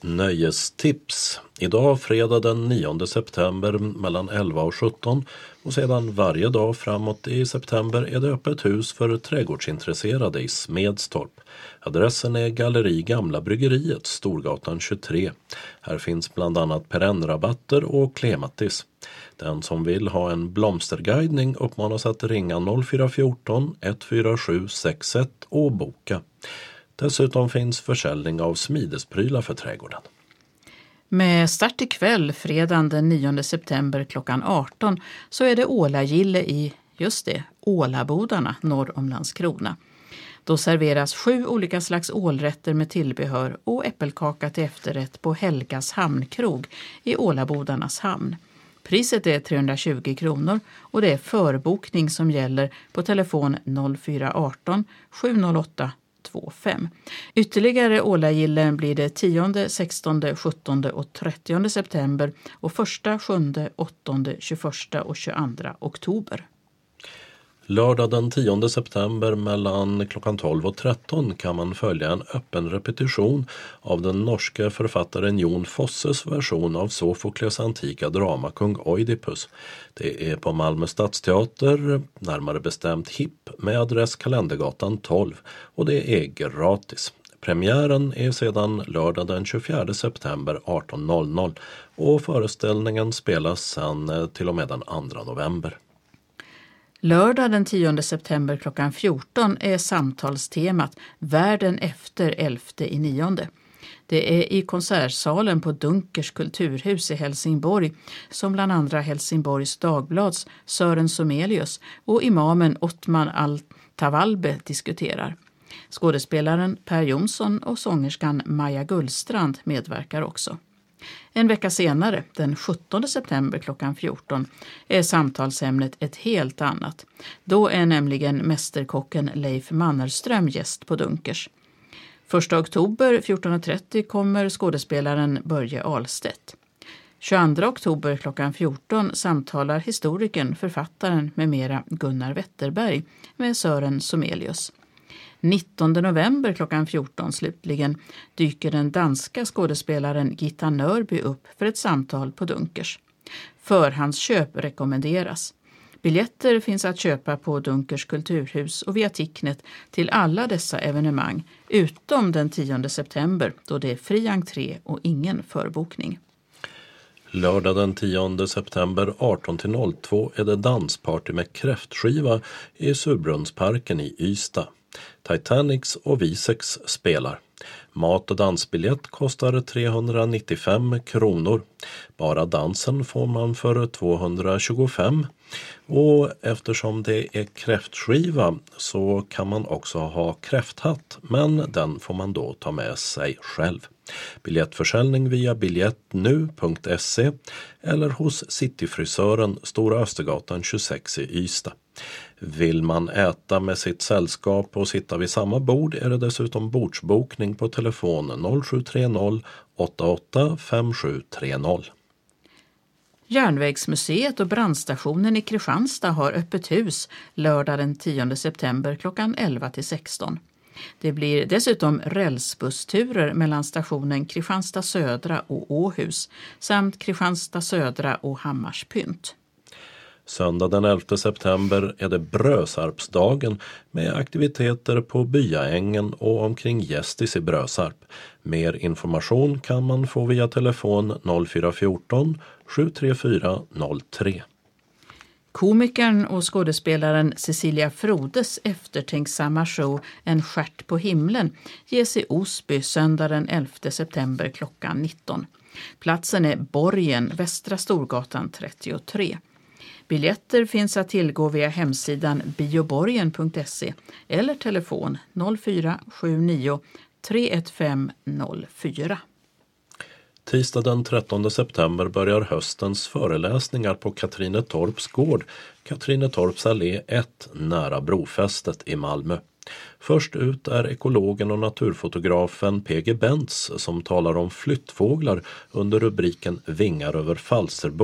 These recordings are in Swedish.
Nöjestips. Idag fredag den 9 september mellan 11 och 17 och sedan varje dag framåt i september är det öppet hus för trädgårdsintresserade i Smedstorp. Adressen är Galleri Gamla Bryggeriet, Storgatan 23. Här finns bland annat perennrabatter och klematis. Den som vill ha en blomsterguidning uppmanas att ringa 0414 147 61 och boka. Dessutom finns försäljning av smidesprylar för trädgården. Med start ikväll, fredagen den 9 september klockan 18, så är det ålagille i, just det, Ålabodarna norr om Landskrona. Då serveras 7 olika slags ålrätter med tillbehör och äppelkaka till efterrätt på Helgas hamnkrog i Ålabodarnas hamn. Priset är 320 kronor och det är förbokning som gäller på telefon 0418 708 25. Ytterligare ålagillen blir det 10, 16, 17 och 30 september och 1, 7, 8, 21 och 22 oktober. Lördag den 10 september mellan klockan 12 och 13 kan man följa en öppen repetition av den norska författaren Jon Fosses version av Sofokles antika drama Kung Oidipus. Det är på Malmö stadsteater, närmare bestämt HIP, med adress Kalendergatan 12 och det är gratis. Premiären är sedan lördag den 24 september 18.00 och föreställningen spelas sedan till och med den 2 november. Lördag den 10 september klockan 14 är samtalstemat Världen efter 11/9. Det är i konsertsalen på Dunkers kulturhus i Helsingborg som bland andra Helsingborgs Dagblads Sören Somelius och imamen Ottman Al-Tavalbe diskuterar. Skådespelaren Per Jonsson och sångerskan Maja Gullstrand medverkar också. En vecka senare, den 17 september klockan 14, är samtalsämnet ett helt annat. Då är nämligen mästerkocken Leif Mannerström gäst på Dunkers. 1 oktober 14.30 kommer skådespelaren Börje Ahlstedt. 22 oktober klockan 14 samtalar historikern, författaren med mera Gunnar Wetterberg med Sören Somelius. 19 november klockan 14 slutligen dyker den danska skådespelaren Gitta Nörby upp för ett samtal på Dunkers. Förhandsköp rekommenderas. Biljetter finns att köpa på Dunkers kulturhus och via Ticknet till alla dessa evenemang utom den 10 september då det är fri entré och ingen förbokning. Lördag den 10 september 18-02 är det dansparty med kräftskiva i Surbrunnsparken i Ystad. Titanics och Visex spelar. Mat- och dansbiljett kostar 395 kronor. Bara dansen får man för 225. Och eftersom det är kräftskiva så kan man också ha kräfthatt, men den får man då ta med sig själv. Biljettförsäljning via biljettnu.se eller hos Cityfrisören Stora Östergatan 26 i Ystad. Vill man äta med sitt sällskap och sitta vid samma bord är det dessutom bordsbokning på telefon 0730 88 5730. Järnvägsmuseet och brandstationen i Kristianstad har öppet hus lördag den 10 september klockan 11-16. Det blir dessutom rälsbussturer mellan stationen Kristianstad södra och Åhus samt Kristianstad södra och Hammarspynt. Söndag den 11 september är det Brösarpsdagen med aktiviteter på Byaängen och omkring Gästis i Brösarp. Mer information kan man få via telefon 0414 734 03. Komikern och skådespelaren Cecilia Frodes eftertänksamma show En stjärt på himlen ges i Osby söndag den 11 september klockan 19. Platsen är Borgen, Västra Storgatan 33. Biljetter finns att tillgå via hemsidan bioborgen.se eller telefon 0479 315 04. Tisdag den 13 september börjar höstens föreläsningar på Katrinetorps gård, Katrinetorps allé 1, nära Brofästet i Malmö. Först ut är ekologen och naturfotografen P.G. Bentz som talar om flyttfåglar under rubriken Vingar över Falsterbo.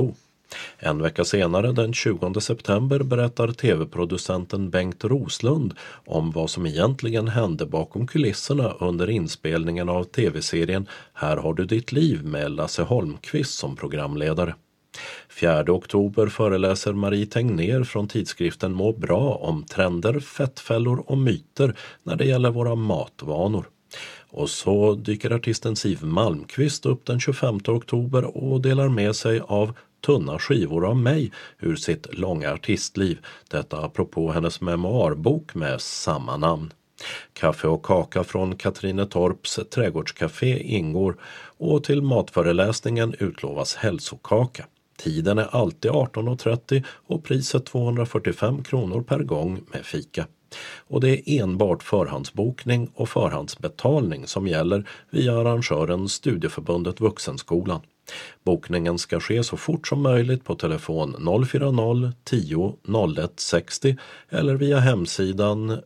En vecka senare, den 20 september, berättar tv-producenten Bengt Roslund om vad som egentligen hände bakom kulisserna under inspelningen av tv-serien Här har du ditt liv med Lasse Holmqvist som programledare. 4 oktober föreläser Marie Tegnér från tidskriften Må bra om trender, fettfällor och myter när det gäller våra matvanor. Och så dyker artisten Siw Malmkvist upp den 25 oktober och delar med sig av tunna skivor av mig ur sitt långa artistliv. Detta apropå hennes memoarbok med samma namn. Kaffe och kaka från Katrinetorps trädgårdscafé ingår och till matföreläsningen utlovas hälsokaka. Tiden är alltid 18.30 och priset 245 kronor per gång med fika. Och det är enbart förhandsbokning och förhandsbetalning som gäller via arrangören Studieförbundet Vuxenskolan. Bokningen ska ske så fort som möjligt på telefon 040 10 01 60 eller via hemsidan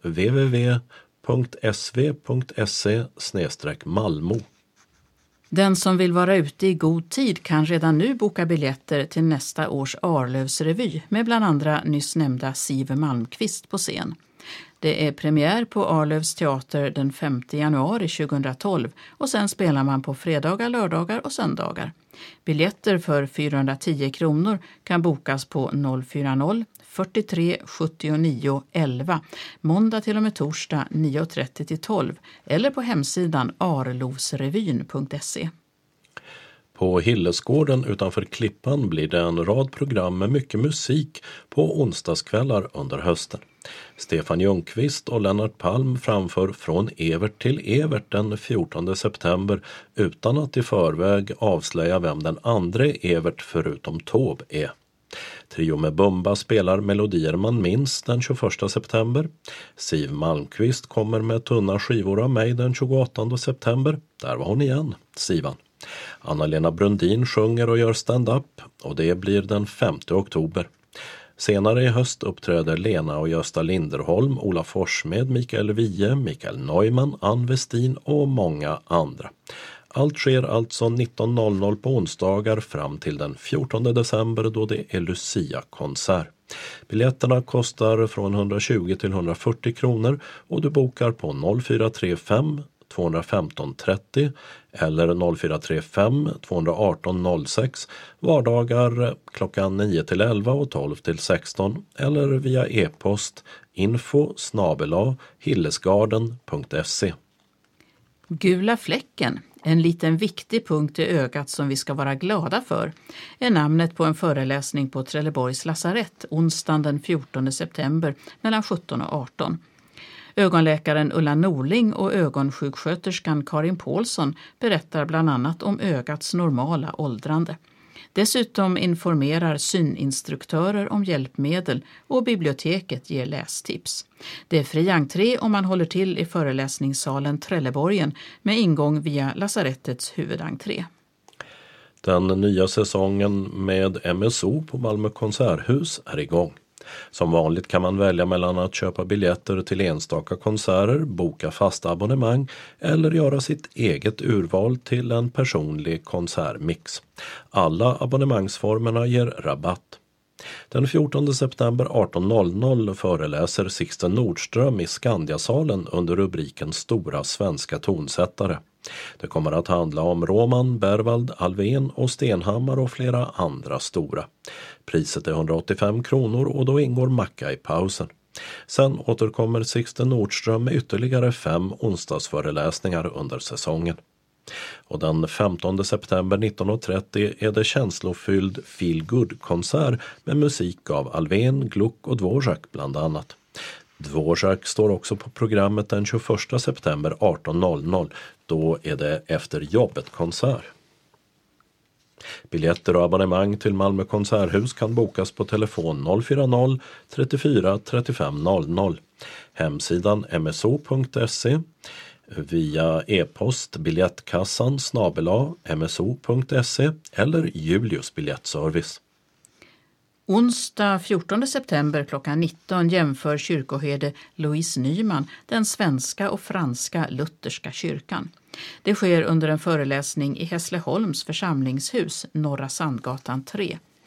www.sv.se/Malmo. Den som vill vara ute i god tid kan redan nu boka biljetter till nästa års Arlövsrevy med bland andra nyss nämnda Siw Malmkvist på scen. Det är premiär på Arlövs teater den 5 januari 2012 och sen spelar man på fredagar, lördagar och söndagar. Biljetter för 410 kronor kan bokas på 040 43 79 11 måndag till och med torsdag 9.30 till 12 eller på hemsidan arlovsrevyn.se. På Hillesgården utanför Klippan blir det en rad program med mycket musik på onsdagskvällar under hösten. Stefan Ljungqvist och Lennart Palm framför Från Evert till Evert den 14 september utan att i förväg avslöja vem den andra Evert förutom Taube är. Trio med Bumba spelar melodier man minns den 21 september. Siw Malmkvist kommer med tunna skivor av mig den 28 september. Där var hon igen, Sivan. Anna-Lena Brundin sjunger och gör stand-up och det blir den 5 oktober. Senare i höst uppträder Lena och Gösta Linderholm, Ola Forssmed, Mikael Wiehe, Mikael Neumann, Ann Westin och många andra. Allt sker alltså 19.00 på onsdagar fram till den 14 december då det är Lucia-konsert. Biljetterna kostar från 120 till 140 kronor och du bokar på 0435 215 30 eller 0435 218 06 vardagar klockan 9 till 11 och 12 till 16 eller via e-post info@hillesgarden.se. Gula fläcken, en liten viktig punkt i ögat som vi ska vara glada för, är namnet på en föreläsning på Trelleborgs lasarett onsdagen den 14 september mellan 17 och 18. Ögonläkaren Ulla Norling och ögonsjuksköterskan Karin Paulsson berättar bland annat om ögats normala åldrande. Dessutom informerar syninstruktörer om hjälpmedel och biblioteket ger lästips. Det är fri entré om man håller till i föreläsningssalen Trelleborgen med ingång via lasarettets huvudentré. Den nya säsongen med MSO på Malmö konserthus är igång. Som vanligt kan man välja mellan att köpa biljetter till enstaka konserter, boka fasta abonnemang eller göra sitt eget urval till en personlig konsertmix. Alla abonnemangsformerna ger rabatt. Den 14 september 18.00 föreläser Sixten Nordström i Skandiasalen under rubriken Stora svenska tonsättare. Det kommer att handla om Roman, Berwald, Alvén och Stenhammar och flera andra stora. Priset är 185 kronor och då ingår macka i pausen. Sen återkommer Sixten Nordström med ytterligare 5 onsdagsföreläsningar under säsongen. Och den 15 september 19.30 är det känslofylld Feel Good-konsert med musik av Alvén, Gluck och Dvorak bland annat. Dvorak står också på programmet den 21 september 18.00. Då är det Efter jobbet-konsert. Biljetter och abonnemang till Malmö konserthus kan bokas på telefon 040 34 35 00. Hemsidan mso.se, via e-post biljettkassan @mso.se eller Julius biljettservice. Onsdag 14 september klockan 19 jämför kyrkoherde Louise Nyman den svenska och franska lutherska kyrkan. Det sker under en föreläsning i Hässleholms församlingshus, Norra Sandgatan 3.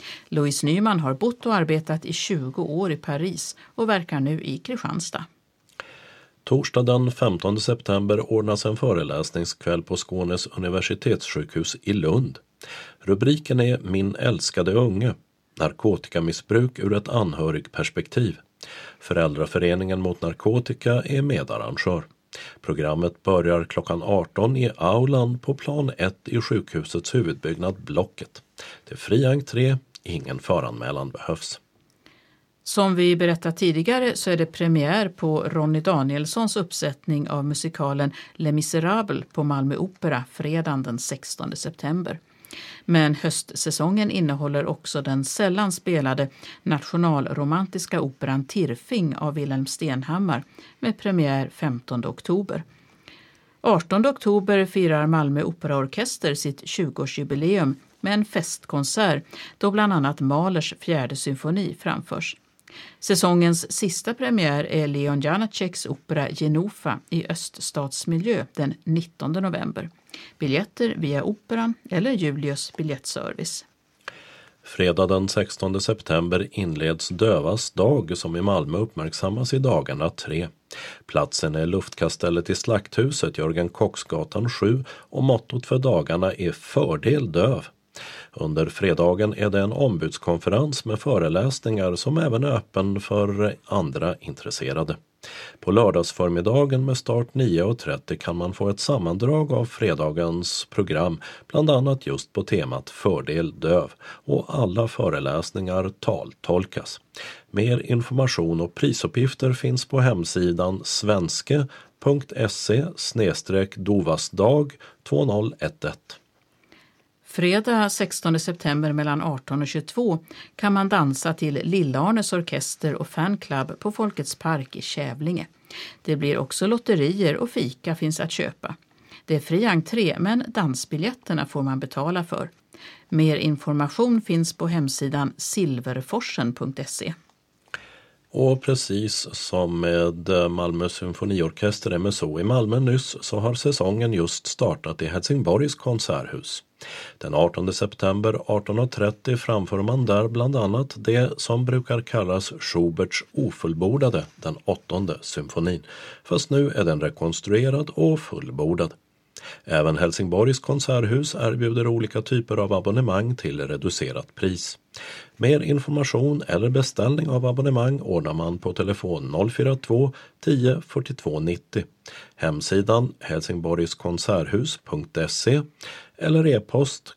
Louise Nyman har bott och arbetat i 20 år i Paris och verkar nu i Kristianstad. Torsdag den 15 september ordnas en föreläsningskväll på Skånes universitetssjukhus i Lund. Rubriken är Min älskade unge, narkotikamissbruk ur ett anhörigperspektiv. Föräldraföreningen mot narkotika är medarrangör. Programmet börjar klockan 18 i aulan på plan 1 i sjukhusets huvudbyggnad Blocket. Det är fri entré, ingen föranmälan behövs. Som vi berättat tidigare så är det premiär på Ronny Danielssons uppsättning av musikalen Les Misérables på Malmö Opera fredagen den 16 september. Men höstsäsongen innehåller också den sällan spelade nationalromantiska operan Tirfing av Wilhelm Stenhammar med premiär 15 oktober. 18 oktober firar Malmö Operaorkester sitt 20-årsjubileum med en festkonsert då bland annat Mahlers 4:e symfoni framförs. Säsongens sista premiär är Leon Janaceks opera Genofa i öststatsmiljö den 19 november. Biljetter via Operan eller Julius biljettservice. Fredag den 16 september inleds Dövas dag som i Malmö uppmärksammas i dagarna 3. Platsen är luftkastellet i Slakthuset, Jörgen Kocksgatan 7 och mottot för dagarna är Fördel döv. Under fredagen är det en ombudskonferens med föreläsningar som även är öppen för andra intresserade. På lördagsförmiddagen med start 9.30 kan man få ett sammandrag av fredagens program, bland annat just på temat Fördel döv, och alla föreläsningar taltolkas. Mer information och prisuppgifter finns på hemsidan svenske.se/dovasdag 2011. Fredag 16 september mellan 18 och 22 kan man dansa till Lillarnes orkester och fanclub på Folkets park i Kävlinge. Det blir också lotterier och fika finns att köpa. Det är fri entré men dansbiljetterna får man betala för. Mer information finns på hemsidan silverforsen.se. Och precis som med Malmö symfoniorkester MSO i Malmö nyss så har säsongen just startat i Helsingborgs konserthus. Den 18 september 18.30 framför man där bland annat det som brukar kallas Schuberts ofullbordade, den 8:e symfonin. Fast nu är den rekonstruerad och fullbordad. Även Helsingborgs konserthus erbjuder olika typer av abonnemang till reducerat pris. Mer information eller beställning av abonnemang ordnar man på telefon 042 10 42 90. Hemsidan helsingborgskonserthus.se eller e-post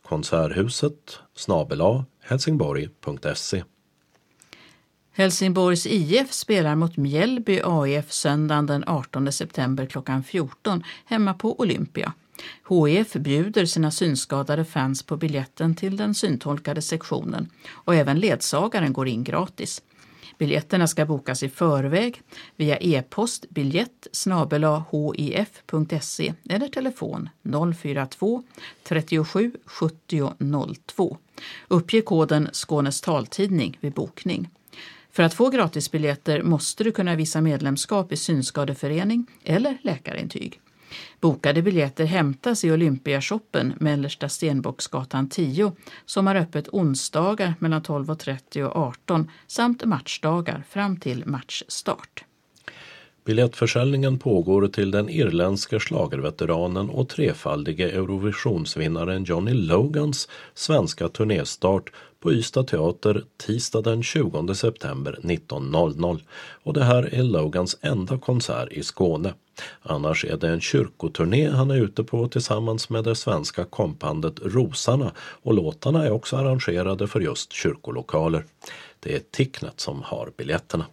konserthuset@helsingborg.se. Helsingborgs IF spelar mot Mjällby AIF söndagen den 18 september klockan 14 hemma på Olympia. HIF bjuder sina synskadade fans på biljetten till den syntolkade sektionen och även ledsagaren går in gratis. Biljetterna ska bokas i förväg via e-post biljett@hif.se eller telefon 042 37 70 02. Uppge koden Skånes taltidning vid bokning. För att få gratisbiljetter måste du kunna visa medlemskap i synskadeförening eller läkarintyg. Bokade biljetter hämtas i Olympiashoppen Mellersta Stenbocksgatan 10 som har öppet onsdagar mellan 12.30 och 18 samt matchdagar fram till matchstart. Biljettförsäljningen pågår till den irländska schlagerveteranen och trefaldige Eurovisionsvinnaren Johnny Logans svenska turnéstart på Ystad teater tisdag den 20 september 19.00. Och det här är Logans enda konsert i Skåne. Annars är det en kyrkoturné han är ute på tillsammans med det svenska kompbandet Rosarna och låtarna är också arrangerade för just kyrkolokaler. Det är Ticknet som har biljetterna.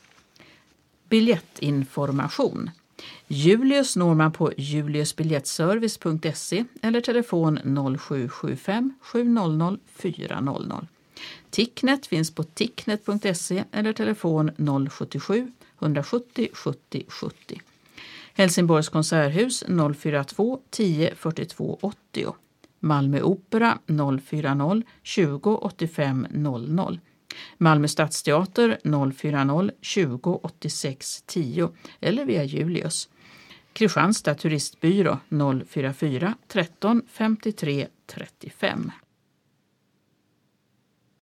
Biljettinformation. Julius når man på juliusbiljettservice.se eller telefon 0775 700 400. Ticknet finns på ticknet.se eller telefon 077 170 70 70. Helsingborgs konserthus 042 10 42 80. Malmö Opera 040 20 85 00. Malmö Stadsteater 040 20 86 10 eller via Julius. Kristianstad turistbyrå 044 13 53 35.